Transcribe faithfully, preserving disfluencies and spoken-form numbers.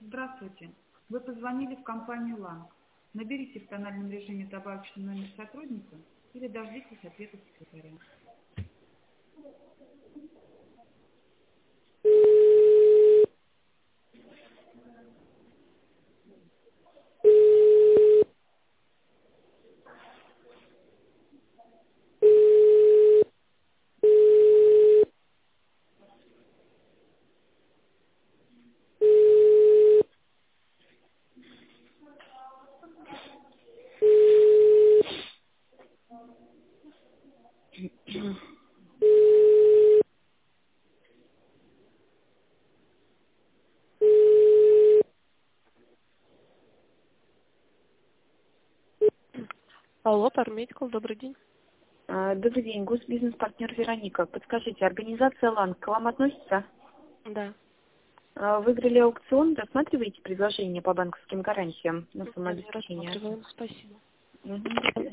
Здравствуйте. Вы позвонили в компанию «Ланг». Наберите в тональном режиме добавочный номер сотрудника или дождитесь ответа секретаря. Алло, Пармедикал, добрый день. А, Добрый день, госбизнес-партнер Вероника. Подскажите, организация «Ланг» к вам относится? Да. А, Выиграли аукцион, рассматриваете предложение по банковским гарантиям на Нет, не самообеспечение? рассматриваем, спасибо. Мгм.